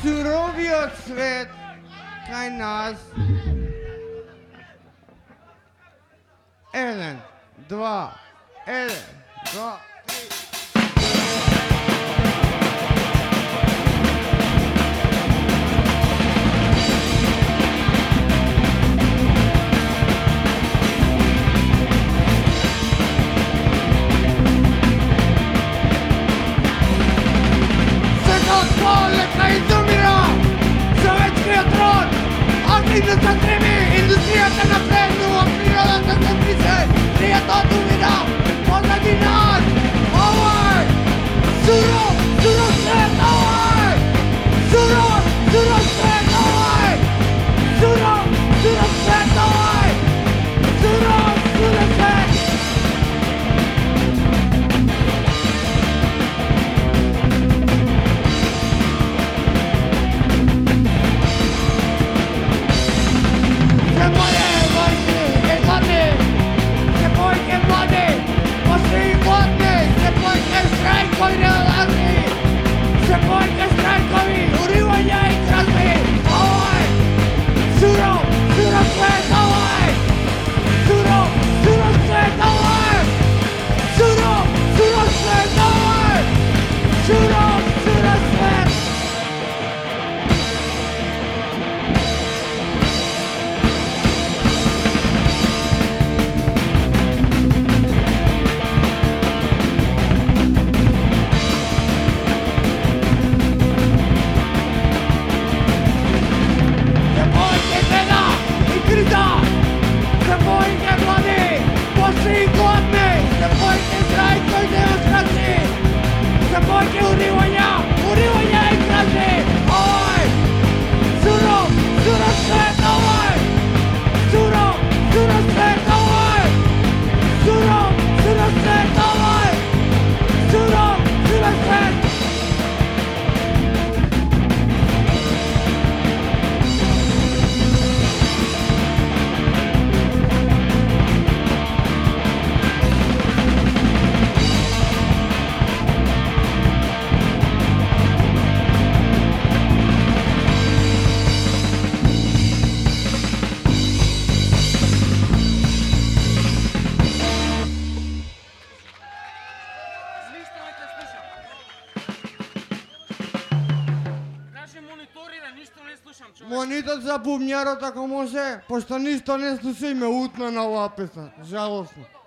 суровиот свет кај нас. 1, 2, 1, 2, 3. Индустрията напреднува, природата се пише, приятелто ми да, позади нас. Ова е суров свет, ова е суров свет, ова е суров свет, ова е суров свет. Монитор за бубњарот ако може, пошто ништо не слуша и ме утна на оваа песна. Жалосно.